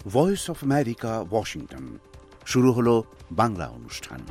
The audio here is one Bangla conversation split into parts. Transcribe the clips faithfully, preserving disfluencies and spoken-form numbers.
Voice of America, Washington. শুরু হলো বাংলা অনুষ্ঠান।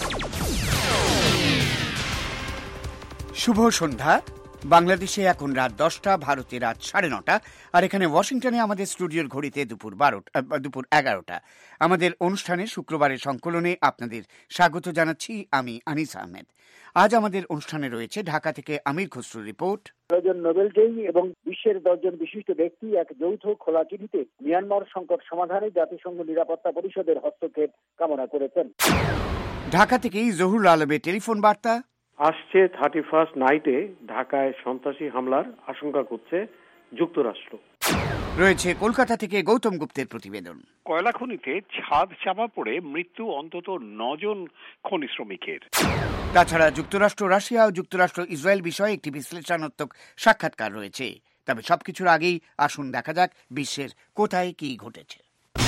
শুভ সন্ধ্যা। বাংলাদেশে এখন রাত দশটা, ভারতে রাত সাড়ে নটা, আর এখানে ওয়াশিংটনে আমাদের স্টুডিওর ঘড়িতে দুপুর বারোটা দুপুর এগারোটা। আমাদের অনুষ্ঠানে শুক্রবারের সংকলনে আপনাদের স্বাগত জানাচ্ছি আমি আনিস আহমেদ। আজ আমাদের অনুষ্ঠানে রয়েছে ঢাকা থেকে আমির খসরুর রিপোর্ট। ছয়জন নোবেলজয়ী এবং বিশ্বের দশজন বিশিষ্ট ব্যক্তি এক যৌথ খোলা চিঠিতে মিয়ানমার সংকট সমাধানে জাতিসংঘ নিরাপত্তা পরিষদের হস্তক্ষেপ কামনা করেছেন। ঢাকা থেকেই জহুরুল আলমের টেলিফোন বার্তা। আসছে থার্টি ফার্স্ট নাইটে ঢাকায় সন্ত্রাসী হামলার আশঙ্কা করছে যুক্তরাষ্ট্র। রয়েছে কলকাতা থেকে গৌতম গুপ্তের প্রতিবেদন। কয়লা খনিতে ছাদ চাপা পড়ে মৃত্যু অন্তত নজন খনি শ্রমিকের। তাছাড়া যুক্তরাষ্ট্র, রাশিয়া ও যুক্তরাষ্ট্র ইসরায়েল বিষয়ে একটি বিশ্লেষণাত্মক সাক্ষাৎকার রয়েছে। তবে সবকিছুর আগেই আসুন দেখা যাক বিশ্বের কোথায় কি ঘটেছে।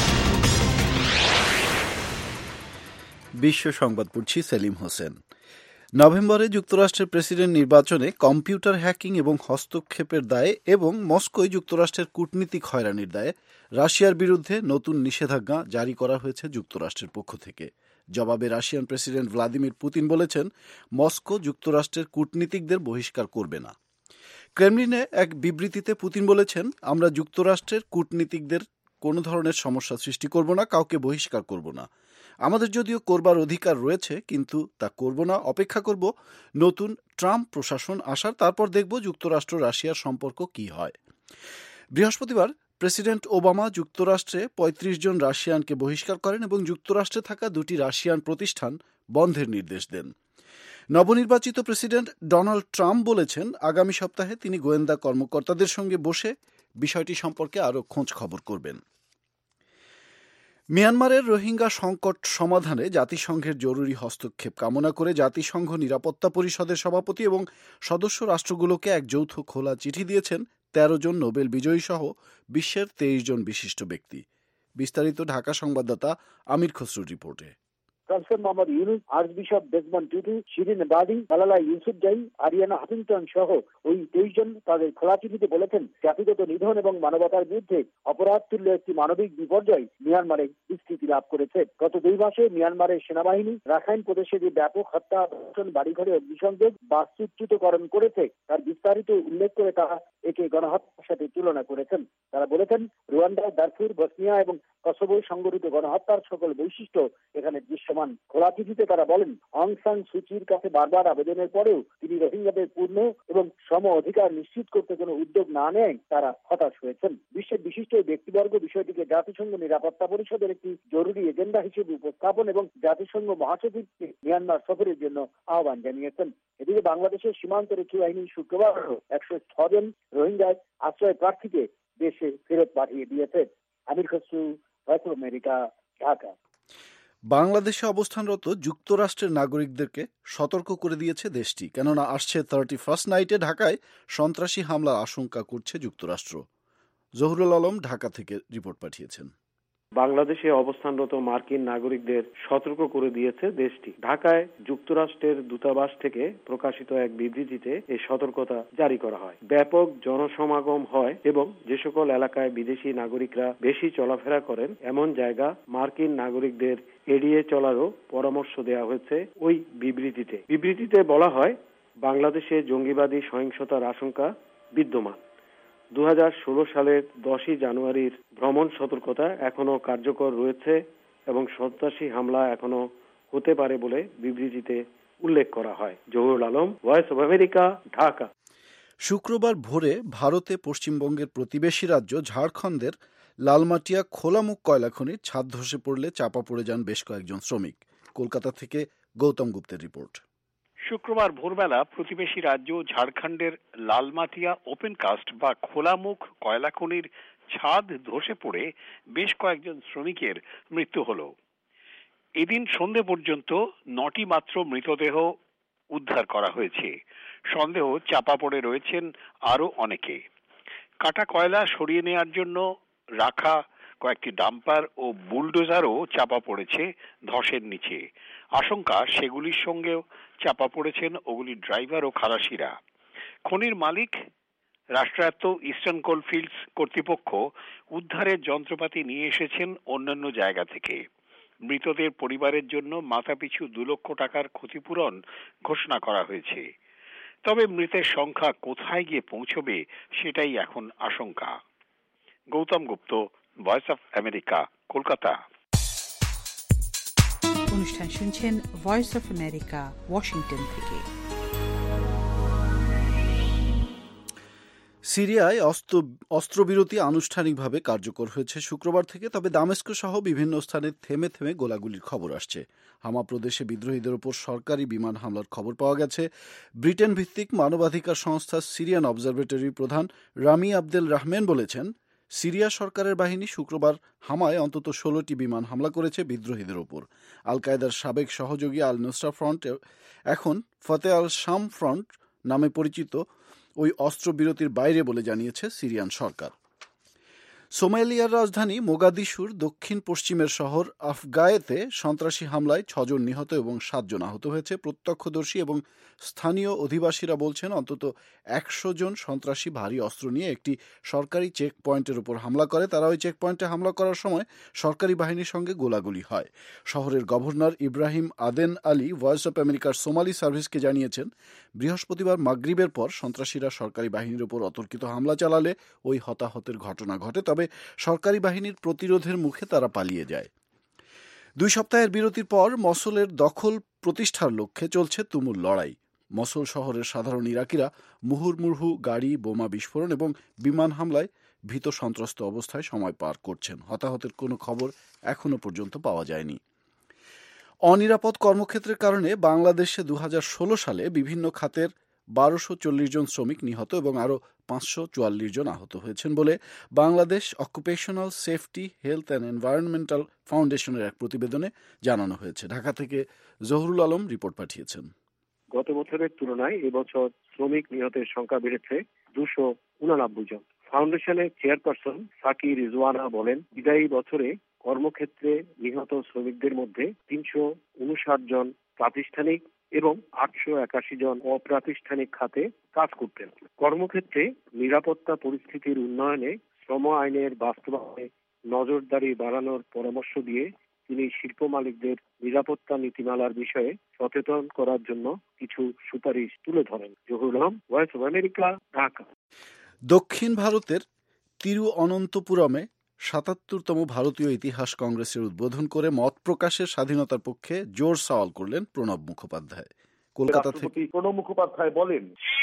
বিশ্ব সংবাদ পড়ছি সেলিম হোসেন। নভেম্বরে যুক্তরাষ্ট্রের প্রেসিডেন্ট নির্বাচনে কম্পিউটার হ্যাকিং এবং হস্তক্ষেপের দায়ে এবং মস্কোয় যুক্তরাষ্ট্রের কূটনীতিক হয়রানির দায়ে রাশিয়ার বিরুদ্ধে নতুন নিষেধাজ্ঞা জারি করা হয়েছে যুক্তরাষ্ট্রের পক্ষ থেকে। জবাবে রাশিয়ান প্রেসিডেন্ট ভ্লাদিমির পুতিন বলেছেন, মস্কো যুক্তরাষ্ট্রের কূটনীতিকদের বহিষ্কার করবে না। ক্রেমলিনে এক বিবৃতিতে পুতিন বলেছেন, আমরা যুক্তরাষ্ট্রের কূটনীতিকদের কোনো ধরনের সমস্যা সৃষ্টি করব না, কাউকে বহিষ্কার করব না। আমাদের যদিও করবার অধিকার রয়েছে, কিন্তু তা করব না, অপেক্ষা করব নতুন ট্রাম্প প্রশাসন আসার, তারপর দেখব যুক্তরাষ্ট্র রাশিয়ার সম্পর্ক কি হয়। বৃহস্পতিবার প্রেসিডেন্ট ওবামা যুক্তরাষ্ট্রে পঁয়ত্রিশ জন রাশিয়ানকে বহিষ্কার করেন এবং যুক্তরাষ্ট্রে থাকা দুটি রাশিয়ান প্রতিষ্ঠান বন্ধের নির্দেশ দেন। নবনির্বাচিত প্রেসিডেন্ট ডোনাল্ড ট্রাম্প বলেছেন, আগামী সপ্তাহে তিনি গোয়েন্দা কর্মকর্তাদের সঙ্গে বসে বিষয়টি সম্পর্কে আরও খোঁজ খবর করবেন। মিয়ানমারের রোহিঙ্গা সংকট সমাধানে জাতিসংঘের জরুরি হস্তক্ষেপ কামনা করে জাতিসংঘ নিরাপত্তা পরিষদের সভাপতি এবং সদস্য রাষ্ট্রগুলোকে এক যৌথ খোলা চিঠি দিয়েছেন তেরো জন নোবেল বিজয়ী সহ বিশ্বের তেইশ জন বিশিষ্ট ব্যক্তি। বিস্তারিত ঢাকা সংবাদদাতা আমির খসরুর রিপোর্টে। Professor Mohammad Yunus, archbishop Desmond Tutu, Shirin Ebadi, Malala Yousafzai, Ariana Huffington সহ ওই তেইশ জন তাদের খোলা চিঠিতে বলেছেন, জাতিগত নিধন এবং মানবতার বিরুদ্ধে অপরাধ তুল্য একটি মানবিক বিপর্যয় মিয়ানমারে বিস্তৃতি লাভ করেছে। গত দুই মাসে মিয়ানমারের সেনাবাহিনী রাখাইন প্রদেশে যে ব্যাপক হত্যা, ধর্ষণ, বাড়িঘরে অগ্নিসংযোগ, বাস্তুচ্যুতকরণ করেছে তার বিস্তারিত উল্লেখ করে তারা একে গণহত্যার সাথে তুলনা করেছেন। তারা বলেছেন, রুয়ান্ডা, দারফুর, বসনিয়া এবং কসোভোয় সংঘটিত গণহত্যার সকল বৈশিষ্ট্য এখানে দৃশ্যমান। খোলা চিঠিতে তারা বলেন, অং সান সুচির কাছে বারবার আবেদনের পরেও তিনি রোহিঙ্গাদের পূর্ণ এবং সম অধিকার নিশ্চিত করতে কোনো উদ্যোগ না নেয় তারা হতাশ হয়েছেন। বিশ্বের বিশিষ্ট ব্যক্তিবর্গ বিষয়টিকে জাতিসংঘ নিরাপত্তা পরিষদের একটি জরুরি এজেন্ডা হিসেবে উপস্থাপন এবং জাতিসংঘ মহাসচিবকে মিয়ানমার সফরের জন্য আহ্বান জানিয়েছেন। এদিকে বাংলাদেশের সীমান্তরক্ষী বাহিনী শুক্রবার একশো ছজন রোহিঙ্গা আশ্রয় প্রার্থীকে দেশে ফেরত পাঠিয়ে দিয়েছে। Amir Khasru, Voice of America, Dhaka. বাংলাদেশে অবস্থানরত যুক্তরাষ্ট্রের নাগরিকদেরকে সতর্ক করে দিয়েছে দেশটি, কেননা আসছে থার্টি ফার্স্ট নাইটে ঢাকায় সন্ত্রাসী হামলার আশঙ্কা করছে যুক্তরাষ্ট্র। জহুরুল আলম ঢাকা থেকে রিপোর্ট পাঠিয়েছেন। বাংলাদেশে অবস্থানরত মার্কিন নাগরিকদের সতর্ক করে দিয়েছে দেশটি। ঢাকায় যুক্তরাষ্ট্রের দূতাবাস থেকে প্রকাশিত এক বিবৃতিতে এই সতর্কতা জারি করা হয়। ব্যাপক জনসমাগম হয় এবং যে সকল এলাকায় বিদেশি নাগরিকরা বেশি চলাফেরা করেন এমন জায়গা মার্কিন নাগরিকদের এড়িয়ে চলারও পরামর্শ দেওয়া হয়েছে ওই বিবৃতিতে। বিবৃতিতে বলা হয়, বাংলাদেশে জঙ্গিবাদী সহিংসতার আশঙ্কা বিদ্যমান। দু হাজার ষোলো সালের দশই জানুয়ারির ভ্রমণ সতর্কতা এখনো কার্যকর রয়েছে এবং সন্ত্রাসী হামলা এখনো হতে পারে বলে বিবৃতিতে উল্লেখ করা হয়। Zahurul Alam, Voice of America, Dhaka. শুক্রবার ভোরে ভারতে পশ্চিমবঙ্গের প্রতিবেশী রাজ্য ঝাড়খণ্ডের লালমাটিয়া খোলামুখ কয়লা খনির ছাদ ধসে পড়লে চাপা পড়ে যান বেশ কয়েকজন শ্রমিক। কলকাতা থেকে গৌতম গুপ্তের রিপোর্ট। শুক্রবার ভোরবেলা প্রতিবেশী রাজ্য ঝাড়খণ্ডের লালমাটিয়া ওপেন কাস্ট বা খোলামুখ কয়লা খনির ছাদ ধসে পড়ে বেশ কয়েকজন শ্রমিকের মৃত্যু হল। এদিন সন্ধে পর্যন্ত নটি মাত্র মৃতদেহ উদ্ধার করা হয়েছে। সন্দেহ চাপা পড়ে রয়েছেন আরো অনেকে। কাটা কয়লা সরিয়ে নেওয়ার জন্য রাখা কয়েকটি ডাম্পার ও বুলডোজারও চাপা পড়েছে ধসের নিচে। আশঙ্কা সেগুলির সঙ্গেও চাপা পড়েছেন ওগুলির ড্রাইভার ও খালাসিরা। খনির মালিক রাষ্ট্রায়ত্ত ইস্টার্ন কোলফিল্ডস কর্তৃপক্ষ উদ্ধারের যন্ত্রপাতি নিয়ে এসেছেন অন্যান্য জায়গা থেকে। মৃতদের পরিবারের জন্য মাথাপিছু দু লক্ষ টাকার ক্ষতিপূরণ ঘোষণা করা হয়েছে। তবে মৃতের সংখ্যা কোথায় গিয়ে পৌঁছবে সেটাই এখন আশঙ্কা। Gautam Gupta, Voice of America, Kolkata. অনুষ্ঠান শুনছেন ভয়েস অফ আমেরিকা, ওয়াশিংটন থেকে। সিরিয়ায় অস্ত্রবিরতি আনুষ্ঠানিকভাবে কার্যকর হয়েছে শুক্রবার থেকে, তবে দামেস্ক সহ বিভিন্ন স্থানে থেমে থেমে গোলাগুলির খবর আসছে। হামা প্রদেশে বিদ্রোহীদের উপর সরকারি বিমান হামলার খবর পাওয়া গেছে। ব্রিটেন ভিত্তিক মানবাধিকার সংস্থা সিরিয়ান অবজারভেটরির প্রধান রামি আবদেল রাহমান বলেছেন, সিরিয়া সরকারের বাহিনী শুক্রবার হামায় অন্তত ষোলোটি বিমান হামলা করেছে বিদ্রোহীদের ওপর। আল কায়েদার সাবেক সহযোগী আল নুসরা ফ্রন্ট, এখন ফতে আল শাম ফ্রন্ট নামে পরিচিত, ওই অস্ত্রবিরতির বাইরে বলে জানিয়েছে সিরিয়ান সরকার। সোমালিয়ার রাজধানী মোগাদিশুর দক্ষিণ পশ্চিমের শহর আফগায়েতে সন্ত্রাসী হামলায় ছজন নিহত এবং সাতজন আহত হয়েছে। প্রত্যক্ষদর্শী এবং স্থানীয় অধিবাসীরা বলছেন, অন্তত একশো জন সন্ত্রাসী ভারী অস্ত্র নিয়ে একটি সরকারি চেক পয়েন্টের উপর হামলা করে। তারা ওই চেক পয়েন্টে হামলা করার সময় সরকারি বাহিনীর সঙ্গে গোলাগুলি হয়। শহরের governor Ibrahim Aden Ali Voice of আমেরিকার সোমালি সার্ভিসকে জানিয়েছেন, বৃহস্পতিবার মাগরিবের পর সন্ত্রাসীরা সরকারি বাহিনীর উপর অতর্কিত হামলা চালালে ওই হতাহতের ঘটনা ঘটে। তবে সরকারি বাহিনীর প্রতিরোধের মুখে তারা পালিয়ে যায়। দুই সপ্তাহের বিরতির পর মসুলের দখল প্রতিষ্ঠার লক্ষ্যে চলছে তুমুল লড়াই। মসুল শহরের সাধারণ ইরাকিরা মুহুর্মুহু গাড়ি, বোমা বিস্ফোরণ এবং বিমান হামলায় ভীত সন্ত্রস্ত অবস্থায় সময় পার করছেন। হতাহতের কোনো খবর এখনো পর্যন্ত পাওয়া যায়নি। অনিরাপদ কর্মক্ষেত্রের কারণে বাংলাদেশে দু হাজার ষোলো সালে বিভিন্ন খাতের বারোশো চল্লিশ জন শ্রমিক নিহত এবং আরও পাঁচশো চুয়াল্লিশ জন আহত হয়েছেন বলে Bangladesh occupational safety, health and environmental ফাউন্ডেশনের এক প্রতিবেদনে জানানো হয়েছে। ঢাকা থেকে জহুরুল আলম রিপোর্ট পাঠিয়েছেন। গত বছরের তুলনায় এবছর শ্রমিক নিহতের সংখ্যা বেড়েছে দুশো উনানব্বই জন। ফাউন্ডেশনের চেয়ারপারসন সাকি রিজওয়ানা বলেন, বিদায়ী বছরে কর্মক্ষেত্রে নিহত শ্রমিকদের মধ্যে তিনশো উনষাট জন প্রাতিষ্ঠানিক এবং আটশো একাশি জন অপ্রাতিষ্ঠানিক খাতে কাজ করতেন। কর্মক্ষেত্রে নিরাপত্তা পরিস্থিতির উন্নয়নে শ্রম আইনের বাস্তবায়নে নজরদারি বাড়ানোর পরামর্শ দিয়ে তিনি শিল্প মালিকদের নিরাপত্তা নীতিমালার বিষয়ে সচেতন করার জন্য কিছু সুপারিশ তুলে ধরেন। Zahurul Alam, Voice of America, Dhaka. দক্ষিণ ভারতের তিরুঅনন্তপুরমে সাতাত্তরতম ভারতীয় ইতিহাস কংগ্রেসের উদ্বোধন করে মত প্রকাশের স্বাধীনতার পক্ষে জোর সওয়াল করলেন প্রণব মুখোপাধ্যায়। কলকাতা থেকে প্রণব মুখোপাধ্যায় বলেন,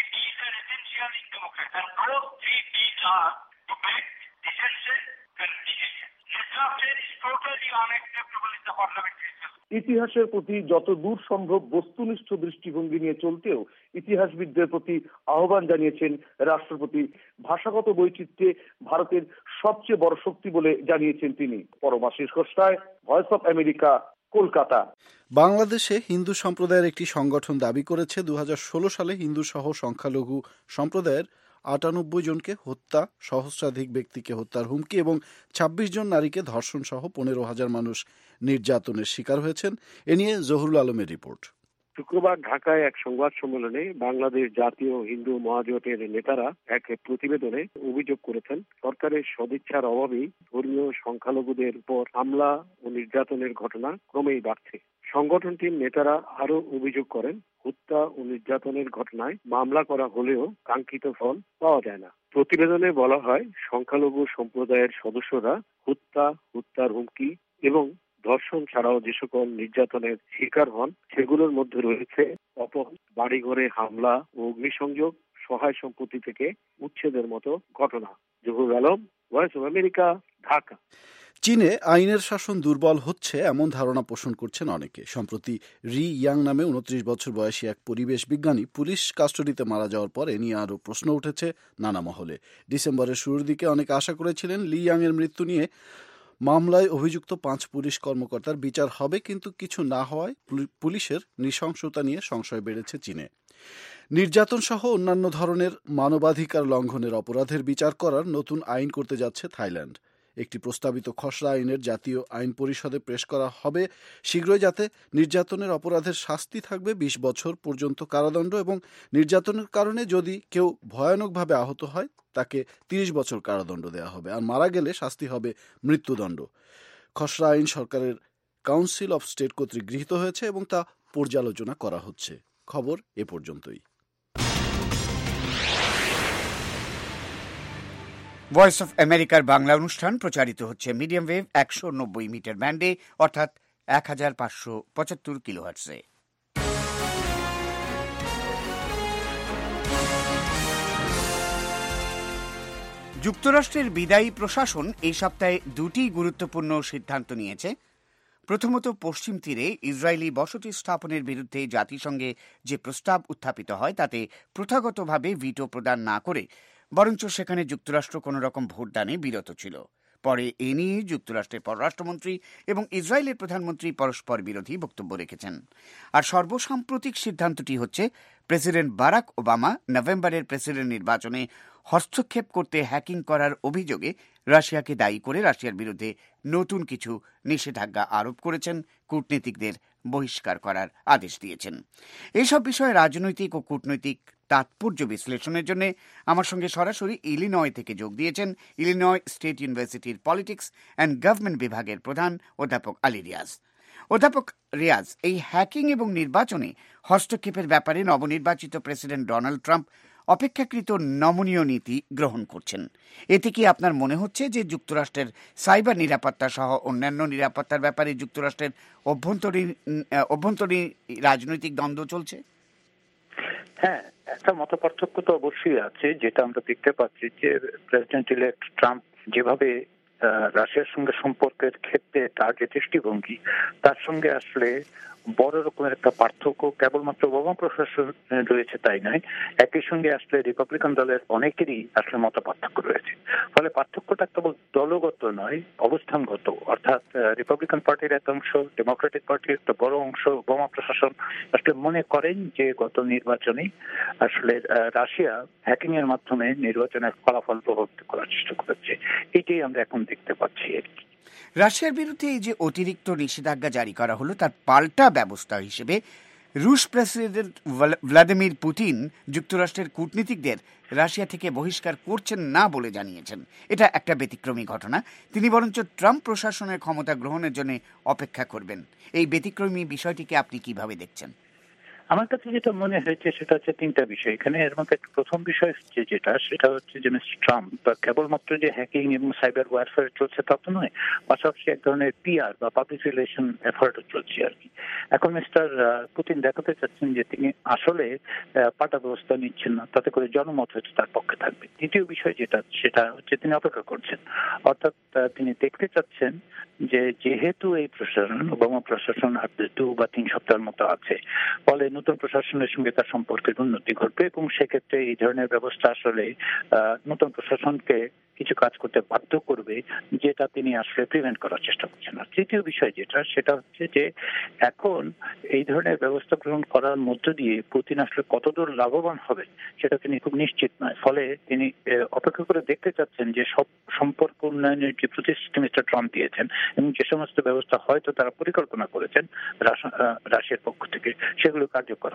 ইতিহাসের প্রতি যত দূর সম্ভব বস্তুনিষ্ঠ দৃষ্টিভঙ্গি নিয়ে চলতেও ইতিহাসবিদদের প্রতি আহ্বান জানিয়েছেন রাষ্ট্রপতি। ভাষাগত বৈচিত্র্যে ভারতের সবচেয়ে বড় শক্তি বলে জানিয়েছেন তিনি। পরমাশিস ঘোষায়, ভয়েস অফ আমেরিকা, কলকাতা। বাংলাদেশে হিন্দু সম্প্রদায়ের একটি সংগঠন দাবি করেছে, দু হাজার ষোলো সালে হিন্দু সহ সংখ্যালঘু সম্প্রদায়ের আটানব্বই জনকে হত্যা, সহস্রাধিক ব্যক্তিকে হত্যার হুমকি এবং ছাব্বিশ জন নারীকে ধর্ষণ সহ পনেরো হাজার মানুষ নির্যাতনের শিকার হয়েছেন। এ নিয়ে জহুরুল আলমের রিপোর্ট। শুক্রবার ঢাকায় এক সংবাদ সম্মেলনে বাংলাদেশ জাতীয় হিন্দু মহাজোটের নেতারা এক প্রতিবেদনে অভিযোগ করেছেন, সরকারের সদিচ্ছার অভাবেই ধর্মীয় সংখ্যালঘুদের উপর হামলা ও নির্যাতনের ঘটনা ক্রমেই বাড়ছে। সংগঠনটির নেতারা আরো অভিযোগ করেন, হত্যা ও নির্যাতনের ঘটনায় মামলা করা হলেও কাঙ্ক্ষিত ফল পাওয়া যায় না। প্রতিবেদনে বলা হয়, সংখ্যালঘু সম্প্রদায়ের সদস্যরা হত্যা, হত্যার হুমকি এবং ধর্ষণ ছাড়াও যে সকল নির্যাতনের শিকার হন সেগুলোর মধ্যে রয়েছে অপহরণ, বাড়িঘরে হামলা ও অগ্নিসংযোগ, সহায় সম্পত্তি থেকে উচ্ছেদের মতো ঘটনা। Zahurul Alam, Voice of America, Dhaka. চীনে আইনের শাসন দুর্বল হচ্ছে এমন ধারণা পোষণ করছেন অনেকে। সম্প্রতি রি ইয়াং নামে উনত্রিশ বছর বয়সী এক পরিবেশ বিজ্ঞানী পুলিশ কাস্টডিতে মারা যাওয়ার পর এ নিয়ে আরও প্রশ্ন উঠেছে নানা মহলে। ডিসেম্বরের শুরুর দিকে অনেকে আশা করেছিলেন লি ইয়াং এর মৃত্যু নিয়ে মামলায় অভিযুক্ত পাঁচ পুলিশ কর্মকর্তার বিচার হবে, কিন্তু কিছু না হওয়ায় পুলিশের নৃশংসতা নিয়ে সংশয় বেড়েছে চীনে। নির্যাতন সহ অন্যান্য ধরনের মানবাধিকার লঙ্ঘনের অপরাধের বিচার করার নতুন আইন করতে যাচ্ছে থাইল্যান্ড। একটি প্রস্তাবিত খসড়া আইনের জাতীয় আইন পরিষদে পেশ করা হবে শীঘ্রই, যাতে নির্যাতনের অপরাধের শাস্তি থাকবে বিশ বছর পর্যন্ত কারাদণ্ড এবং নির্যাতনের কারণে যদি কেউ ভয়ানকভাবে আহত হয় তাকে তিরিশ বছর কারাদণ্ড দেওয়া হবে, আর মারা গেলে শাস্তি হবে মৃত্যুদণ্ড। খসড়া আইন সরকারের কাউন্সিল অফ স্টেট কর্তৃক গৃহীত হয়েছে এবং তা পর্যালোচনা করা হচ্ছে। খবর এ পর্যন্তই। ভয়েস অফ আমেরিকার বাংলা অনুষ্ঠান প্রচারিত হচ্ছে মিডিয়াম ওয়েভ একশো নব্বই মিটার ব্যান্ডে, অর্থাৎ এক হাজার পাঁচশো পঁচাত্তর কিলোহার্টজে। যুক্তরাষ্ট্রের বিদায়ী প্রশাসন এই সপ্তাহে দুটি গুরুত্বপূর্ণ সিদ্ধান্ত নিয়েছে। প্রথমত, পশ্চিম তীরে ইসরায়েলি বসতি স্থাপনের বিরুদ্ধে জাতিসংঘে যে প্রস্তাব উত্থাপিত হয় তাতে প্রথাগতভাবে ভিটো প্রদান না করে বরঞ্চ সেখানে যুক্তরাষ্ট্র কোনো রকম ভোটদানে বিরত ছিল। পরে এ নিয়ে যুক্তরাষ্ট্রের পররাষ্ট্রমন্ত্রী এবং ইসরায়েলের প্রধানমন্ত্রী পরস্পর বিরোধী বক্তব্য রেখেছেন। আর সর্বসাম্প্রতিক সিদ্ধান্তটি হচ্ছে প্রেসিডেন্ট বারাক ওবামা নভেম্বরের প্রেসিডেন্ট নির্বাচনে হস্তক্ষেপ করতে হ্যাকিং করার অভিযোগে রাশিয়াকে দায়ী করে রাশিয়ার বিরুদ্ধে নতুন কিছু নিষেধাজ্ঞা আরোপ করেছেন, কূটনীতিকদের বহিষ্কার করার আদেশ দিয়েছেন। এইসব বিষয়ে রাজনৈতিক ও কূটনৈতিক তাৎপর্য বিশ্লেষণের জন্য আমার সঙ্গে সরাসরি ইলিনয় থেকে যোগ দিয়েছেন ইলিনয় স্টেট ইউনিভার্সিটির পলিটিক্স অ্যান্ড গভর্নমেন্ট বিভাগের প্রধান অধ্যাপক আলী রিয়াজ। অধ্যাপক রিয়াজ, এই হ্যাকিং এবং নির্বাচনে হস্তক্ষেপের ব্যাপারে নবনির্বাচিত প্রেসিডেন্ট ডোনাল্ড ট্রাম্প অপেক্ষাকৃত নমনীয় নীতি গ্রহণ করছেন। এতে কি আপনার মনে হচ্ছে যে যুক্তরাষ্ট্রের সাইবার নিরাপত্তা সহ অন্যান্য নিরাপত্তার ব্যাপারে যুক্তরাষ্ট্রের অভ্যন্তরীণ অভ্যন্তরীণ রাজনৈতিক দ্বন্দ্ব চলছে? হ্যাঁ, একটা মত পার্থক্য তো অবশ্যই আছে, যেটা আমরা দেখতে পাচ্ছি যে প্রেসিডেন্ট ইলেক্ট ট্রাম্প যেভাবে রাশিয়ার সঙ্গে সম্পর্কের ক্ষেত্রে তার যে দৃষ্টিভঙ্গি, তার সঙ্গে আসলে বড় রকমের একটা পার্থক্য কেবলমাত্র ওবামা প্রশাসন রয়েছে তাই নয়, একই সঙ্গে আসলে রিপাবলিকান দলের অনেকেরই আসলে মত পার্থক্য রয়েছে। ফলে পার্থক্যটা কেবল দলগত নয়, অবস্থানগত। অর্থাৎ রিপাবলিকান পার্টির একটা অংশ, ডেমোক্রেটিক পার্টির একটা বড় অংশ, ওবামা প্রশাসন আসলে মনে করেন যে গত নির্বাচনে আসলে রাশিয়া হ্যাকিং এর মাধ্যমে নির্বাচনের ফলাফল প্রভাবিত করার চেষ্টা করেছে। এটাই আমরা এখন দেখতে পাচ্ছি আর কি। রাশিয়ার বিরুদ্ধে এই যে অতিরিক্ত নিষেধাজ্ঞা জারি করা হলো, তার পাল্টা ব্যবস্থা হিসেবে রুশ প্রেসিডেন্ট ভ্লাদিমির পুতিন যুক্তরাষ্ট্রের কূটনীতিকদের রাশিয়া থেকে বহিষ্কার করছেন না বলে জানিয়েছেন। এটা একটা ব্যতিক্রমী ঘটনা। তিনি বরঞ্চ ট্রাম্প প্রশাসনের ক্ষমতা গ্রহণের জন্য অপেক্ষা করবেন। এই ব্যতিক্রমী বিষয়টিকে আপনি কিভাবে দেখছেন? আমার কাছে যেটা মনে হয়েছে সেটা হচ্ছে তিনটা বিষয় এখানে। এর মধ্যে প্রথম বিষয় হচ্ছে যেটা সেটা হচ্ছে যে মিস্টার ট্রাম্প কেবলমাত্র যে হ্যাকিং এবং সাইবার ওয়ারফেয়ার চলছে তা তো নয়, পাশাপাশি এক ধরনের পিআর বা পাবলিক রিলেশন এফার্টও চলছে আর কি। এখন মিস্টার পুতিন দেখাতে চাচ্ছেন যে তিনি আসলে পাল্টা ব্যবস্থা নিচ্ছেন না, তাতে করে জনমত হয়তো তার পক্ষে থাকবে। দ্বিতীয় বিষয় যেটা সেটা হচ্ছে তিনি অপেক্ষা করছেন, অর্থাৎ তিনি দেখতে চাচ্ছেন যে যেহেতু এই প্রশাসন ওবামা প্রশাসন আর দু বা তিন সপ্তাহের মতো আছে, ফলে নতুন প্রশাসনের সঙ্গে তার সম্পর্কের উন্নতি ঘটবে এবং সেক্ষেত্রে এই ধরনের ব্যবস্থা আসলে নতুন প্রশাসনকে কিছু কাজ করতে বাধ্য করবে, যেটা তিনি আসলে প্রিভেন্ট করার চেষ্টা করছেন। আর তৃতীয় বিষয় যেটা সেটা হচ্ছে যে এখন এই ধরনের ব্যবস্থা গ্রহণ করার মধ্য দিয়ে পুতিন আসলে কতদূর লাভবান হবে সেটা তিনি খুব নিশ্চিত নয়। ফলে তিনি অপেক্ষা করে দেখতে চাচ্ছেন যে সব সম্পর্ক উন্নয়নের যে প্রতিশ্রুতি মিস্টার ট্রাম্প দিয়েছেন এবং যে সমস্ত ব্যবস্থা হয়তো তারা পরিকল্পনা করেছেন রাশিয়ার পক্ষ থেকে, সেগুলো কার্যকর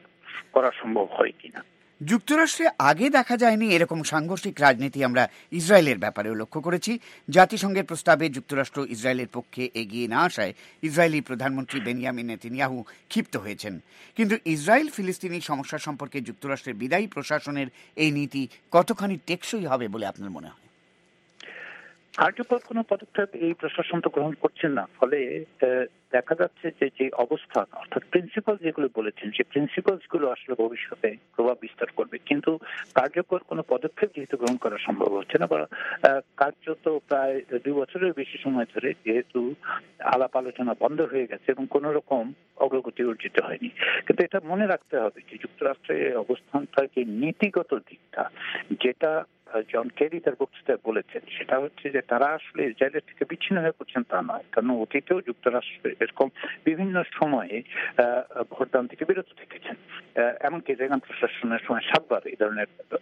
করা সম্ভব হয় কিনা। যুক্তরাষ্ট্রে আগে দেখা যায়নি এরকম সাংঘর্ষিক রাজনীতি আমরা ইসরায়েলের ব্যাপারেও লক্ষ্য করেছি। জাতিসংঘের প্রস্তাবে যুক্তরাষ্ট্র ইসরায়েলের পক্ষে এগিয়ে না আসায় ইসরায়েলি প্রধানমন্ত্রী বেনিয়ামিন নেতানিয়াহু ক্ষিপ্ত হয়েছেন। কিন্তু ইসরায়েল ফিলিস্তিনি সমস্যা সম্পর্কে যুক্তরাষ্ট্রের বিদায়ী প্রশাসনের এই নীতি কতখানি টেকসই হবে বলে আপনার মনে হয়? কার্যকর কোনো পদক্ষেপ এই প্রশাসন তো গ্রহণ করছেন না। ফলে দেখা যাচ্ছে যে যে অবস্থান অর্থাৎ প্রিন্সিপাল যেগুলো বলেছেন সেই প্রিন্সিপালস গুলো আসলে ভবিষ্যতে প্রভাব বিস্তার করবে, কিন্তু কার্যকর কোনো পদক্ষেপ যেহেতু গ্রহণ করা সম্ভব হচ্ছে না, বা কার্যত প্রায় দুই বছরের বেশি সময় ধরে যেহেতু আলাপ আলোচনা বন্ধ হয়ে গেছে এবং কোন রকম অগ্রগতি অর্জিত হয়নি। কিন্তু এটা মনে রাখতে হবে যে যুক্তরাষ্ট্রের অবস্থানটার যে নীতিগত দিকটা, যেটা জন কেরি তার বক্তৃতায় বলেছেন, সেটা হচ্ছে যে তারা আসলে ইসরায়েলের থেকে বিচ্ছিন্ন হয়ে পড়ছেন তা নয়, কারণ অতীতেও যুক্তরাষ্ট্র এরকম বিভিন্ন সময়ে ভোটদান থেকে বিরত থেকেছেন। এমনকি রেগান প্রশাসনের সময় সাতবার এই ধরনের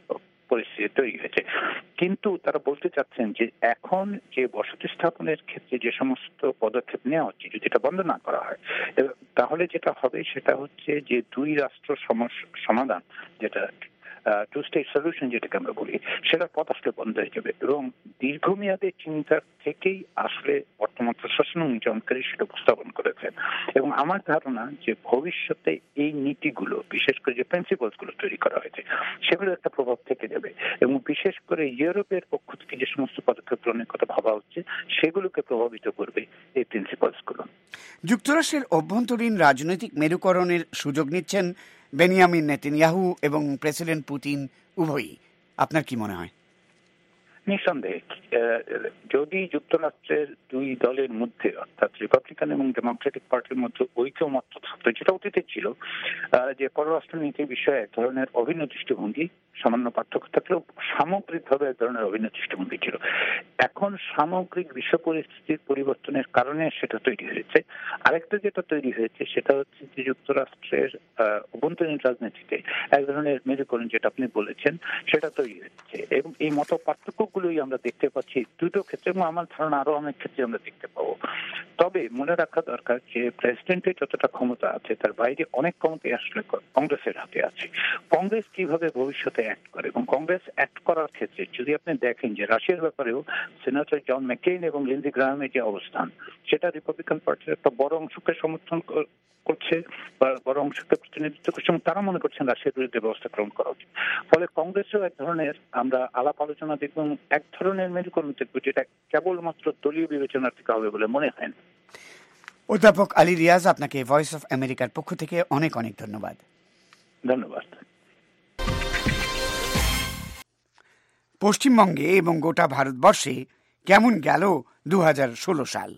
পরিস্থিতি তৈরি হয়েছে। কিন্তু তারা বলতে চাচ্ছেন যে এখন যে বসতি স্থাপনের ক্ষেত্রে যে সমস্ত পদক্ষেপ নেওয়া হচ্ছে যদি এটা বন্ধ না করা হয় তাহলে যেটা হবে সেটা হচ্ছে যে দুই রাষ্ট্র সমাধান যেটা টু স্টেট সলিউশন যেটাকে আমরা বলি সেটার পথ আসলে বন্ধ হয়ে যাবে এবং দীর্ঘমেয়াদী চিন্তা থেকেই আসলে বর্তমান প্রশাসন নিয়ন্ত্রণকারী সেটা উপস্থাপন করেছেন এবং আমার ধারণা যে ভবিষ্যতে এই নীতিগুলো বিশেষ করে যে প্রিন্সিপালস গুলো তৈরি করা হয়েছে সেগুলো একটা প্রভাব থেকে যাবে এবং বিশেষ করে ইউরোপের পক্ষ থেকে যে সমস্ত পদক্ষেপ গ্রহণের কথা ভাবা হচ্ছে সেগুলোকে প্রভাবিত করবে এই প্রিন্সিপালস গুলো। যুক্তরাষ্ট্রের অভ্যন্তরীণ রাজনৈতিক মেরুকরণের সুযোগ নিচ্ছেন বেনিয়ামিন নেতানিয়াহু এবং প্রেসিডেন্ট পুতিন উভয়ই। আপনার কি মনে হয়? নিঃসন্দেহে যদি যুক্তরাষ্ট্রের দুই দলের মধ্যে অর্থাৎ রিপাবলিকান এবং ডেমোক্রেটিক পার্টির মধ্যে ঐক্যমত্য থাকতো যেটা অতীতে ছিল যে পররাষ্ট্রনীতি বিষয়ে এক ধরনের অভিন্ন দৃষ্টিভঙ্গি সামান্য পার্থক্য থাকলেও সামগ্রিকভাবে এক ধরনের অভিন্ন দৃষ্টিভঙ্গি ছিল, এখন সামগ্রিক বিশ্ব পরিস্থিতির পরিবর্তনের কারণে সেটা তৈরি হয়েছে। আরেকটা যেটা তৈরি হয়েছে সেটা হচ্ছে যে যুক্তরাষ্ট্রের অভ্যন্তরীণ রাজনীতিতে এক ধরনের মেরুকরণ যেটা আপনি বলেছেন সেটা তৈরি হচ্ছে এবং এই মত পার্থক্যগুলোই আমরা দেখতে পাচ্ছি দুটো ক্ষেত্রে এবং আমার ধারণা আরো অনেক ক্ষেত্রে আমরা দেখতে পাবো। তবে মনে রাখা দরকার যে প্রেসিডেন্টের যতটা ক্ষমতা আছে তার বাইরে অনেক ক্ষমতা আসলে কংগ্রেসের হাতে আছে। কংগ্রেস কিভাবে ভবিষ্যতে অ্যাক্ট করে এবং কংগ্রেস অ্যাক্ট করার ক্ষেত্রে যদি আপনি দেখেন যে রাশিয়ার ব্যাপারেও সেনেটর জন ম্যাকেইন এবং লিন্ডসে গ্রাহামের যে অবস্থান সেটা রিপাবলিকান পার্টির একটা বড় অংশকে সমর্থন করছে বা বড় অংশকে প্রতিনিধিত্ব করছে এবং তারা মনে করছেন রাশিয়ার বিরুদ্ধে ব্যবস্থা গ্রহণ করা উচিত। ফলে কংগ্রেসেও এক ধরনের আমরা আলাপ আলোচনা দেখব এক ধরনের মেরুকরণ দেখব যেটা কেবলমাত্র দলীয় বিবেচনার থেকে হবে বলে মনে হয় না। অধ্যাপক আলী রিয়াজ, আপনাকে ভয়েস অফ আমেরিকার পক্ষ থেকে অনেক অনেক ধন্যবাদ। ধন্যবাদ। পশ্চিমবঙ্গে এবং গোটা ভারতবর্ষে কেমন গেল দু হাজার ষোলো সাল?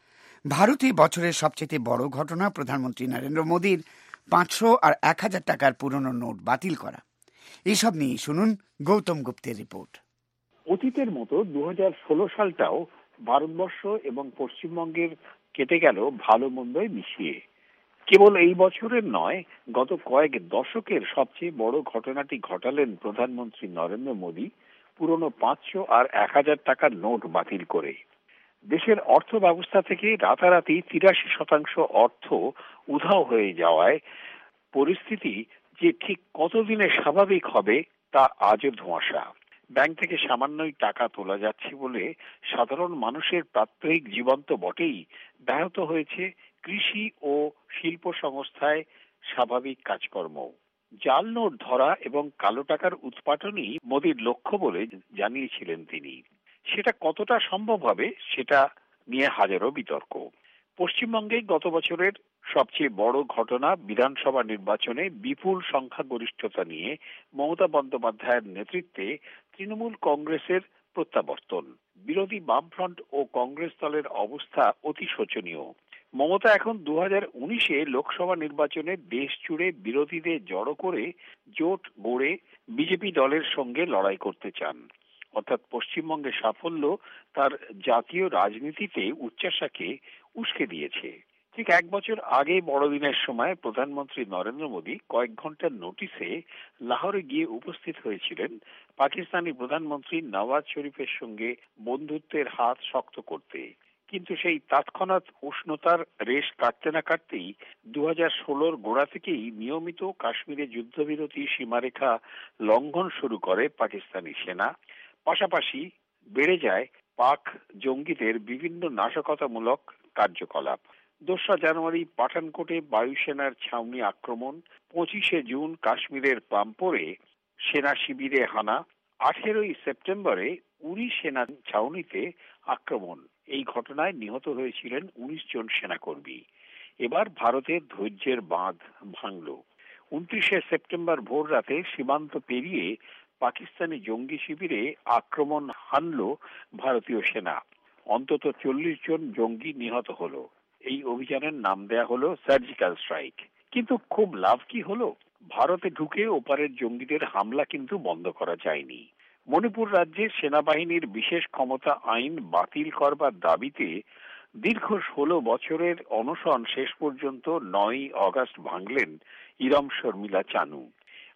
ভারতে বছরের সবচেয়ে বড় ঘটনা প্রধানমন্ত্রী নরেন্দ্র মোদীর পাঁচশো আর এক হাজার টাকার পুরনো নোট বাতিল করা। এসব নিয়ে শুনুন গৌতম গুপ্তের রিপোর্ট। অতীতের মতো দু হাজার ষোলো সালটাও ভারতবর্ষ এবং পশ্চিমবঙ্গের কেটে গেল ভালো মন্দয় মিশিয়ে। কেবল এই বছরের নয়, গত কয়েক দশকের সবচেয়ে বড় ঘটনাটি ঘটালেন প্রধানমন্ত্রী নরেন্দ্র মোদী পুরনো পাঁচশো আর এক হাজার টাকার নোট বাতিল করে। দেশের অর্থ ব্যবস্থা থেকে রাতারাতি তিরাশি শতাংশ অর্থ উধাও হয়ে যাওয়ায় পরিস্থিতি যে ঠিক কতদিনে স্বাভাবিক হবে তা আজও ধোঁয়াশা। ব্যাংক থেকে সামান্যই টাকা তোলা যাচ্ছে বলে সাধারণ মানুষের প্রাত্যহিক জীবন তো বটেই, ব্যাহত হয়েছে কৃষি ও শিল্প সংস্থায় স্বাভাবিক কাজকর্ম। জাল নোট ধরা এবং কালো টাকার উৎপাটনই মোদির লক্ষ্য বলে জানিয়েছিলেন তিনি। সেটা কতটা সম্ভব হবে সেটা নিয়ে হাজারো বিতর্ক। পশ্চিমবঙ্গে গত বছরের সবচেয়ে বড় ঘটনা বিধানসভা নির্বাচনে বিপুল সংখ্যাগরিষ্ঠতা নিয়ে মমতা বন্দ্যোপাধ্যায়ের নেতৃত্বে তৃণমূল কংগ্রেসের প্রত্যাবর্তন। বিরোধী বামফ্রন্ট ও কংগ্রেস দলের অবস্থা অতি শোচনীয়। মমতা এখন দু হাজার উনিশে লোকসভা নির্বাচনে দেশ জুড়ে বিরোধীদের জড়ো করে জোট গড়ে বিজেপি দলের সঙ্গে লড়াই করতে চান। অর্থাৎ পশ্চিমবঙ্গের সাফল্য তার জাতীয় রাজনীতিতে উচ্চাশাকে উস্কে দিয়েছে। ঠিক এক বছর আগে বড়দিনের সময় প্রধানমন্ত্রী নরেন্দ্র মোদী কয়েক ঘন্টার নোটিশে লাহোরে গিয়ে উপস্থিত হয়েছিলেন পাকিস্তানি প্রধানমন্ত্রী নওয়াজ শরীফের সঙ্গে বন্ধুত্বের হাত শক্ত করতে। কিন্তু সেই তৎক্ষণাৎ উষ্ণতার রেশ কাটতে না কাটতেই দু হাজার ষোলোর গোড়া থেকেই নিয়মিত কাশ্মীরে যুদ্ধবিরতি সীমারেখা লঙ্ঘন শুরু করে পাকিস্তানি সেনা। পাশাপাশি বেড়ে যায় পাক জঙ্গিদের বিভিন্ন নাশকতামূলক কার্যকলাপ। দোসরা জানুয়ারি পাঠানকোটে বায়ুসেনার ছাউনি আক্রমণ, পঁচিশে জুন কাশ্মীরের পাম্পোরে সেনা শিবিরে হানা, আঠেরোই সেপ্টেম্বরে উরি সেনা ছাউনিতে আক্রমণ। এই ঘটনায় নিহত হয়েছিলেন উনিশ জন সেনাকর্মী। এবার ভারতের ধৈর্যের বাঁধ ভাঙল। উনত্রিশে সেপ্টেম্বর ভোর রাতে সীমান্ত পেরিয়ে পাকিস্তানি জঙ্গি শিবিরে আক্রমণ হানল ভারতীয় সেনা। অন্তত চল্লিশ জন জঙ্গি নিহত হলো। এই অভিযানের নাম দেয়া হলো সার্জিক্যাল স্ট্রাইক। কিন্তু খুব লাভ কি হলো? ভারতে ঢুকে ওপারের জঙ্গিদের হামলা কিন্তু বন্ধ করা যায়নি। মণিপুর রাজ্যে সেনাবাহিনীর বিশেষ ক্ষমতা আইন বাতিল করবার দাবিতে দীর্ঘ ষোলো বছরের অনশন শেষ পর্যন্ত নয়ই আগস্ট ভাঙলেন ইরম শর্মিলা চানু।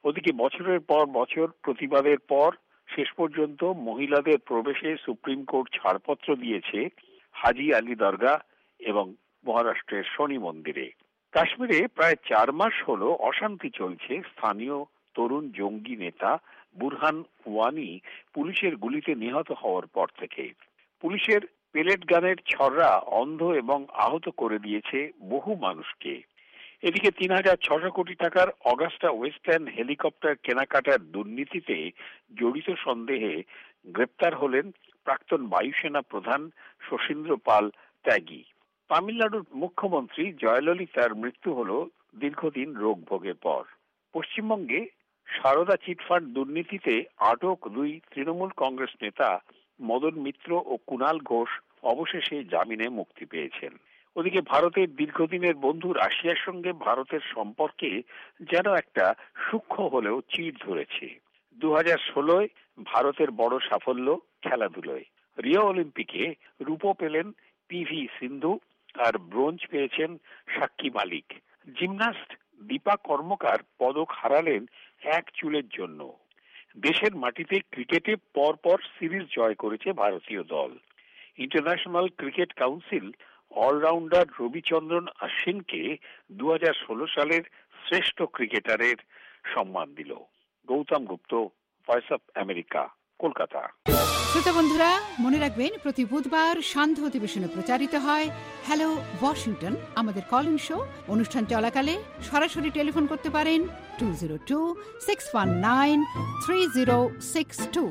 ওদিকে বছরের পর বছর প্রতিবাদের পর শেষ পর্যন্ত মহিলাদের প্রবেশে সুপ্রিম কোর্ট ছাড়পত্র দিয়েছে হাজি আলী দরগা এবং মহারাষ্ট্রের শনি মন্দিরে। কাশ্মীরে প্রায় চার মাস হলো অশান্তি চলছে। স্থানীয় তরুণ জঙ্গি নেতা বুরহান ওয়ানি পুলিশের গুলিতে নিহত হওয়ার পর থেকে। পুলিশের পেলেট গানের ছড়া অন্ধ এবং আহত করে দিয়েছে বহু মানুষকে। এদিকে তিন হাজার ছশো কোটি টাকার অগাস্টা ওয়েস্টার্ন হেলিকপ্টার কেনাকাটার দুর্নীতিতে জড়িত সন্দেহে গ্রেপ্তার হলেন প্রাক্তন বায়ুসেনা প্রধান শশীন্দ্র পাল ত্যাগী। তামিলনাড়ুর মুখ্যমন্ত্রী জয়ললিতার মৃত্যু হলো দীর্ঘদিন রোগ ভোগের পর। পশ্চিমবঙ্গে সারদা চিটফান্ড দুর্নীতিতে আটক দুই তৃণমূল কংগ্রেস নেতা মদন মিত্র ও কুণাল ঘোষ অবশেষে জামিনে মুক্তি পেয়েছেন। ওদিকে ভারতের দীর্ঘদিনের বন্ধু রাশিয়ার সঙ্গে ভারতের সম্পর্কে যেন একটা সূক্ষ্ম হলেও চিড় ধরেছে। দু হাজার ষোলোয় ভারতের বড় সাফল্য খেলাধুলোয়। রিও অলিম্পিকে রূপো পেলেন পিভি সিন্ধু আর ব্রোঞ্জ পেয়েছেন সাক্ষী মালিক। জিমন্যাস্ট দীপা কর্মকার পদক হারালেন এক চুলের জন্য। দেশের মাটিতে ক্রিকেটে পর পর সিরিজ জয় করেছে ভারতীয় দল। International Cricket Council allrounder Ravichandran অশ্বিনকে দু হাজার ষোলো সালের শ্রেষ্ঠ ক্রিকেটারের সম্মান দিল। Gautam Gupta, Voice of America, Kolkata. শ্রোতা বন্ধুরা, মনে রাখবেন প্রতি বুধবার সান্ধ্য অধিবেশনে প্রচারিত হয় হ্যালো ওয়াশিংটন আমাদের কলিং শো। অনুষ্ঠান চলাকালে সরাসরি টেলিফোন করতে পারেন two zero two six one nine three zero six two.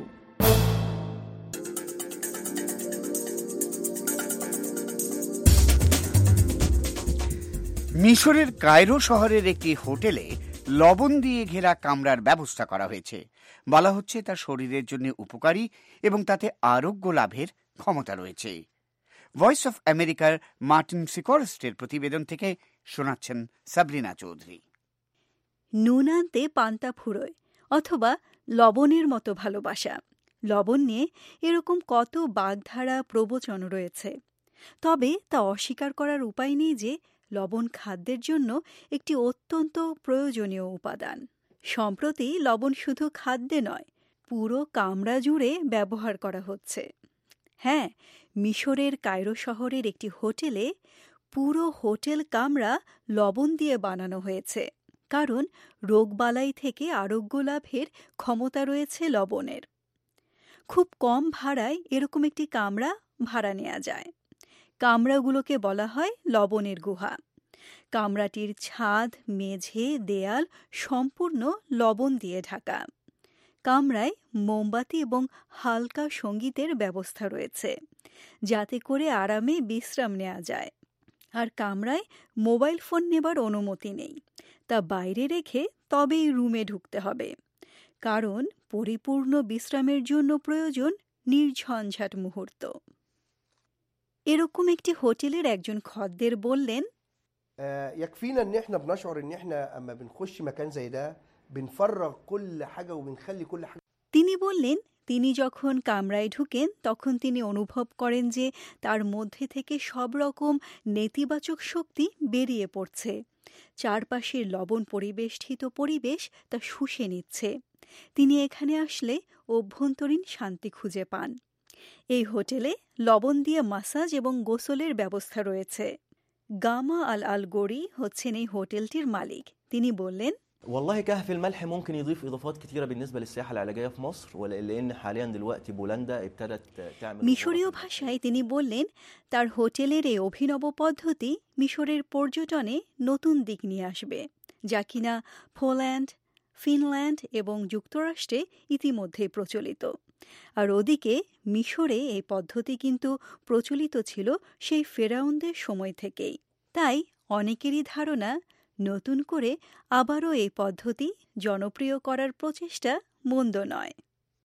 মিশরের কায়রো শহরের একটি হোটেলে লবণ দিয়ে ঘেরা কামরার ব্যবস্থা করা হয়েছে। বলা হচ্ছে তা শরীরের জন্য উপকারী এবং তাতে আরোগ্য লাভের ক্ষমতা রয়েছে। ভয়েস অফ আমেরিকার মার্টিন সিকোরস্টের প্রতিবেদন থেকে শোনাচ্ছেন সাবরিনা চৌধুরী। নুন আনতে পান্তা ফুরোয় অথবা লবণের মতো ভালোবাসা, লবণ নিয়ে এরকম কত বাগধারা প্রবচন রয়েছে। তবে তা অস্বীকার করার উপায় নেই যে লবণ খাদ্যের জন্য একটি অত্যন্ত প্রয়োজনীয় উপাদান। সম্প্রতি লবণ শুধু খাদ্যে নয়, পুরো কামরা জুড়ে ব্যবহার করা হচ্ছে। হ্যাঁ, মিশরের কায়রো শহরের একটি হোটেলে পুরো হোটেল কামরা লবণ দিয়ে বানানো হয়েছে, কারণ রোগবালাই থেকে আরোগ্য লাভের ক্ষমতা রয়েছে লবণের। খুব কম ভাড়ায় এরকম একটি কামরা ভাড়া নেওয়া যায়। কামরাগুলোকে বলা হয় লবণের গুহা। কামরাটির ছাদ, মেঝে, দেয়াল সম্পূর্ণ লবণ দিয়ে ঢাকা। কামরায় মোমবাতি এবং হালকা সঙ্গীতের ব্যবস্থা রয়েছে, যাতে করে আরামে বিশ্রাম নেওয়া যায়। আর কামরায় মোবাইল ফোন নেবার অনুমতি নেই, তা বাইরে রেখে তবেই রুমে ঢুকতে হবে, কারণ পরিপূর্ণ বিশ্রামের জন্য প্রয়োজন নির্ঝঞ্ঝাট মুহূর্ত। এরকম একটি হোটেলের একজন খদ্দের বললেন, يكفينا ان احنا بنشعر ان احنا اما بنخش مكان زي ده بنفرغ كل حاجه وبنخلي كل حاجه। তিনি বললেন, তিনি যখন কামরায় ঢুকেন তখন তিনি অনুভব করেন যে তার মধ্যে থেকে সব রকম নেতিবাচক শক্তি বেরিয়ে পড়ছে। চারপাশের লবণ পরিবেষ্টিত পরিবেশ তা শুষে নিচ্ছে। তিনি এখানে আসলে অভ্যন্তরীণ শান্তি খুঁজে পান। এই হোটেলে লবণ দিয়ে মাসাজ এবং গোসলের ব্যবস্থা রয়েছে। গামা আল আল গোরি হচ্ছেন এই হোটেলটির মালিক। তিনি বললেন, والله كهف الملح ممكن يضيف اضافات كثيره بالنسبه للسياحه العلاجيه في مصر، ولان حاليا دلوقتي بولندا ابتدت تعمل। মিশরীয় ভাষায় তিনি বললেন, তার হোটেলের এই অভিনব পদ্ধতি মিশরের পর্যটনে নতুন দিক নিয়ে আসবে, যা কিনা পোল্যান্ড, ফিনল্যান্ড এবং যুক্তরাষ্ট্রে ইতিমধ্যেই প্রচলিত। আর ওদিকে মিশরে এই পদ্ধতি কিন্তু প্রচলিত ছিল সেই ফেরাউনদের সময় থেকেই। তাই অনেকেরই ধারণা নতুন করে আবারও এই পদ্ধতি জনপ্রিয় করার প্রচেষ্টা মন্দ নয়।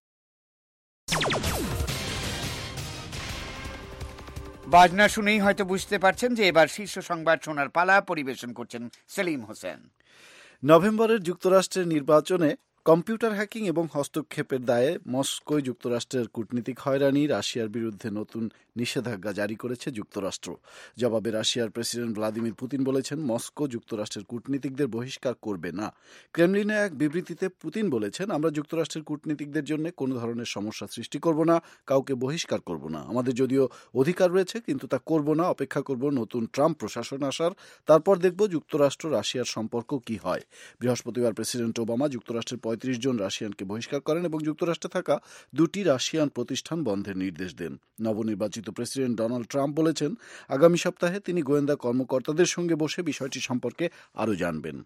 বাজনা শুনেই হয়তো বুঝতে পারছেন যে এবার শীর্ষ সংবাদ শোনার পালা। পরিবেশন করছেন সেলিম হোসেন। নভেম্বরের যুক্তরাষ্ট্রের নির্বাচনে কম্পিউটার হ্যাকিং এবং হস্তক্ষেপের দায়ে মস্কোয় যুক্তরাষ্ট্রের কূটনীতিক হয়রানি, রাশিয়ার বিরুদ্ধে নতুন নিষেধাজ্ঞা জারি করেছে যুক্তরাষ্ট্র। জবাবে রাশিয়ার প্রেসিডেন্ট ভ্লাদিমির পুতিন বলেছেন, মস্কো যুক্তরাষ্ট্রের কূটনীতিকদের বহিষ্কার করবে না। ক্রেমলিনে এক বিবৃতিতে পুতিন বলেছেন, আমরা যুক্তরাষ্ট্রের কূটনীতিকদের জন্য কোনো ধরনের সমস্যা সৃষ্টি করব না, কাউকে বহিষ্কার করব না। আমাদের যদিও অধিকার রয়েছে, কিন্তু তা করব না। অপেক্ষা করব নতুন ট্রাম্প প্রশাসন আসার, তারপর দেখব যুক্তরাষ্ট্র রাশিয়ার সম্পর্ক কি হয়। বৃহস্পতিবার প্রেসিডেন্ট ওবামা যুক্তরাষ্ট্রের পঁয়ত্রিশ জন রাশিয়ানকে বহিষ্কার করেন এবং যুক্তরাষ্ট্রে থাকা দুটি রাশিয়ান প্রতিষ্ঠান বন্ধের নির্দেশ দেন। নবনির্বাচিত প্রেসিডেন্ট ডোনাল্ড ট্রাম্প বলেছেন, আগামী সপ্তাহে তিনি গোয়েন্দা কর্মকর্তাদের সঙ্গে বসে বিষয়টি সম্পর্কে আরও জানবেন।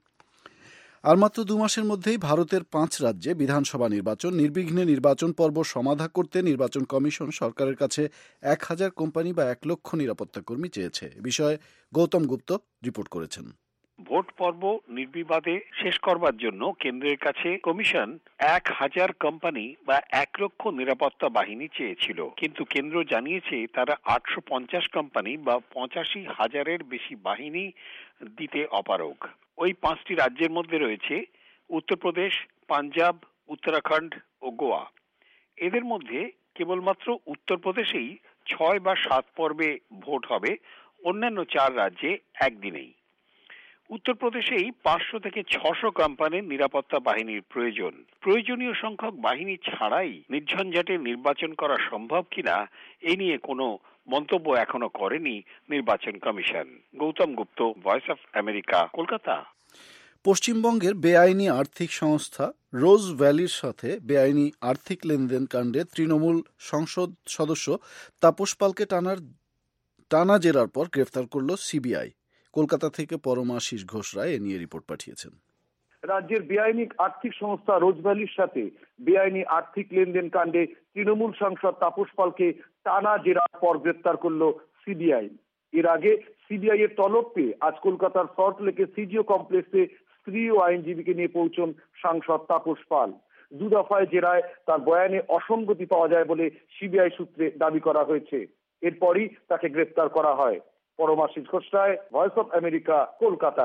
আর মাত্র দু মাসের মধ্যেই ভারতের পাঁচ রাজ্যে বিধানসভা নির্বাচন। নির্বিঘ্নে নির্বাচন পর্ব সমাধা করতে নির্বাচন কমিশন সরকারের কাছে এক হাজার কোম্পানি বা এক লক্ষ নিরাপত্তা কর্মী চেয়েছে। এ বিষয়ে গৌতম গুপ্ত রিপোর্ট করেছেন। ভোট পর্ব নির্বিবাদে শেষ করবার জন্য কেন্দ্রের কাছে কমিশন এক হাজার কোম্পানি বা এক লক্ষ নিরাপত্তা বাহিনী চেয়েছিল, কিন্তু কেন্দ্র জানিয়েছে তারা আটশো পঞ্চাশ কোম্পানি বা পঁচাশি হাজারের বেশি বাহিনী দিতে অপারগ। ওই পাঁচটি রাজ্যের মধ্যে রয়েছে উত্তরপ্রদেশ, পাঞ্জাব, উত্তরাখণ্ড ও গোয়া। এদের মধ্যে কেবলমাত্র উত্তরপ্রদেশেই ছয় বা সাত পর্বে ভোট হবে, অন্যান্য চার রাজ্যে একদিনেই। উত্তরপ্রদেশেই পাঁচশো থেকে ছশো কোম্পানির নিরাপত্তা বাহিনীর প্রয়োজন। প্রয়োজনীয় সংখ্যক বাহিনী ছাড়াই নির্ঝঞ্ঝাটে নির্বাচন করা সম্ভব কিনা এ নিয়ে কোনো মন্তব্য এখনো করেনি নির্বাচন কমিশন। Gautam Gupta, Voice of America, Kolkata. পশ্চিমবঙ্গের বেআইনি আর্থিক সংস্থা রোজ ভ্যালির সাথে বেআইনি আর্থিক লেনদেন কাণ্ডে তৃণমূল সংসদ সদস্য তাপস পালকে টানার টানা জেরার পর গ্রেফতার করল সিবিআই। কলকাতা থেকে পরমাশিস ঘোষ রায় এ নিয়ে রিপোর্ট পাঠিয়েছেন। রাজ্যের বেআইনি আর্থিক সংস্থা রোজভ্যালির সাথে বেআইনি আর্থিক লেনদেন কাণ্ডে তৃণমূল সাংসদ তাপস পালকে টানা জেরার পর গ্রেফতার করল সিবিআই। এর আগে সিবিআই এর তলব পেয়ে আজ কলকাতার সল্টলেকের সিজিও কমপ্লেক্সে স্ত্রী ও আইনজীবীকে নিয়ে পৌঁছন সাংসদ তাপস পাল। দু দফায় জেরায় তার বয়ানে অসঙ্গতি পাওয়া যায় বলে সিবিআই সূত্রে দাবি করা হয়েছে। এরপরই তাকে গ্রেফতার করা হয়। Paramashis Ghosh Roy, Voice of America, Kolkata.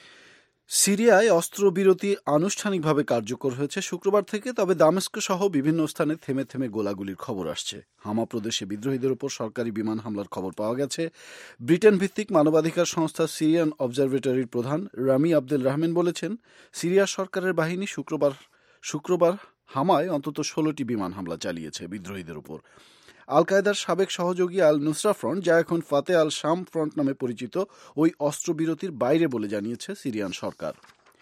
সিরিয়ায় অস্ত্রবিরতি আনুষ্ঠানিকভাবে কার্যকর হয়েছে শুক্রবার থেকে, তবে দামেস্ক সহ বিভিন্ন স্থানে থেমে থেমে গোলাগুলির খবর আসছে। হামা প্রদেশে বিদ্রোহীদের উপর সরকারি বিমান হামলার খবর পাওয়া গেছে। ব্রিটেন ভিত্তিক মানবাধিকার সংস্থা সিরিয়ান অবজারভেটরির প্রধান রামি আবদেল রহমান বলেছেন, সিরিয়া সরকারের বাহিনী শুক্রবার শুক্রবার হামায় অন্তত ষোলোটি বিমান হামলা চালিয়েছে বিদ্রোহীদের উপর। আল কায়েদার সাবেক সহযোগী আল নুসরা ফ্রন্ট, যা এখন ফাতে আল শাম ফ্রন্ট নামে পরিচিত, ওই অস্ত্রবিরতির বাইরে বলে জানিয়েছে সিরিয়ান সরকার।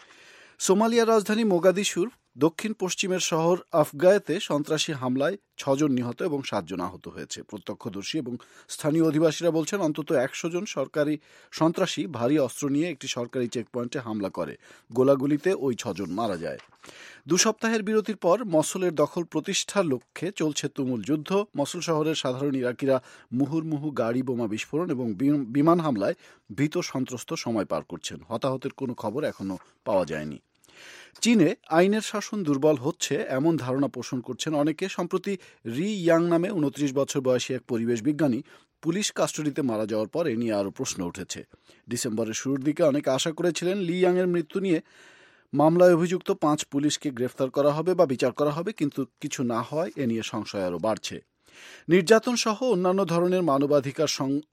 সোমালিয়ার রাজধানী মোগাদিশুর দক্ষিণ পশ্চিমের শহর আফগায়েতে সন্ত্রাসী হামলায় ছজন নিহত এবং সাতজন আহত হয়েছে। প্রত্যক্ষদর্শী এবং স্থানীয় অধিবাসীরা বলছেন, অন্তত একশো জন সরকারি সন্ত্রাসী ভারী অস্ত্র নিয়ে একটি সরকারি চেকপয়েন্টে হামলা করে। গোলাগুলিতে ওই ছজন মারা যায়। দু সপ্তাহের বিরতির পর মসুলের দখল প্রতিষ্ঠার লক্ষ্যে চলছে তুমুল যুদ্ধ। মসুল শহরের সাধারণ ইরাকিরা মুহুর্মুহু গাড়ি বোমা বিস্ফোরণ এবং বিমান হামলায় ভীত সন্ত্রস্ত সময় পার করছেন। হতাহতের কোনো খবর এখনো পাওয়া যায়নি। চীনে আইনের শাসন দুর্বল হচ্ছে এমন ধারণা পোষণ করছেন অনেকে। সম্প্রতি রি ইয়াং নামে উনত্রিশ বছর বয়সী এক পরিবেশ বিজ্ঞানী পুলিশ কাস্টডিতে মারা যাওয়ার পর এ নিয়ে আরও প্রশ্ন উঠেছে। ডিসেম্বরের শুরুর দিকে অনেকে আশা করেছিলেন লি ইয়াংয়ের মৃত্যু নিয়ে মামলায় অভিযুক্ত পাঁচ পুলিশকে গ্রেফতার করা হবে বা বিচার করা হবে, কিন্তু কিছু না হওয়ায় এ নিয়ে সংশয় আরও বাড়ছে। নির্যাতন সহ অন্যান্য ধরনের মানবাধিকার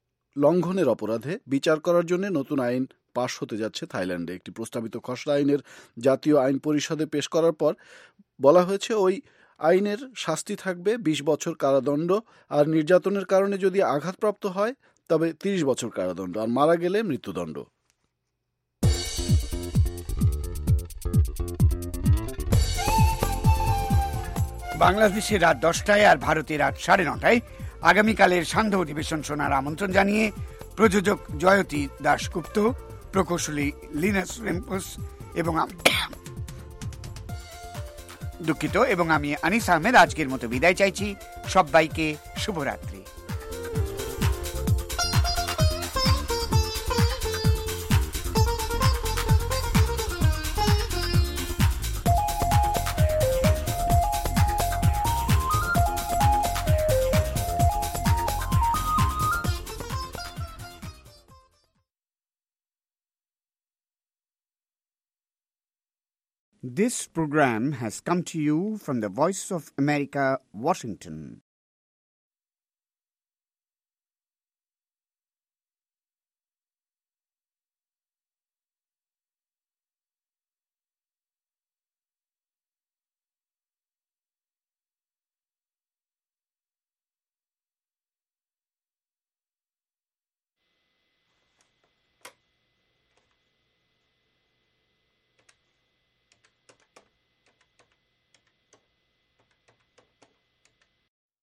লঙ্ঘনের অপরাধে বিচার করার জন্য নতুন আইন পাশ হতে যাচ্ছে থাইল্যান্ডে। একটি প্রস্তাবিত খসড়া আইনের জাতীয় আইন পরিষদে পেশ করার পর বলা হয়েছে, ওই আইনের শাস্তি থাকবে বিশ বছর কারাদণ্ড, আর নির্যাতনের কারণে যদি আঘাতপ্রাপ্ত হয় তবে তিরিশ বছর কারাদণ্ড, আর মারা গেলে মৃত্যুদণ্ড। বাংলাদেশে রাত দশটায় আর ভারতে রাত সাড়ে নটায় আগামীকালের সান্ধ্য অধিবেশন শোনার আমন্ত্রণ জানিয়ে প্রযোজক জয়তী দাশগুপ্ত, প্রকৌশলী লিনাস রেম্পোস এবং দুঃখিত এবং আমি আনিস আহমেদ আজকের মতো বিদায় চাইছি। সবাইকে শুভরাত্রি। This program has come to you from the Voice of America, Washington.